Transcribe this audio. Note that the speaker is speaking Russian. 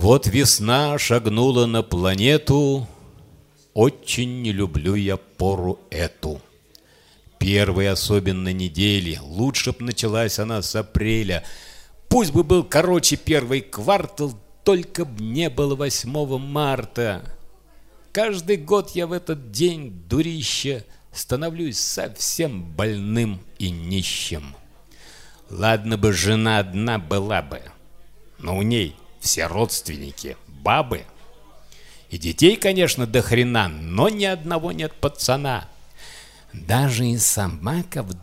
Вот весна шагнула на планету, очень не люблю я пору эту. Первой особенно недели, лучше б началась она с апреля. Пусть бы был короче первый квартал, только б не было 8 марта. Каждый год я в этот день, дурище, становлюсь совсем больным и нищим. Ладно бы жена одна была бы, но у ней все родственники бабы. И детей, конечно, до хрена, но ни одного нет пацана. Даже и собака в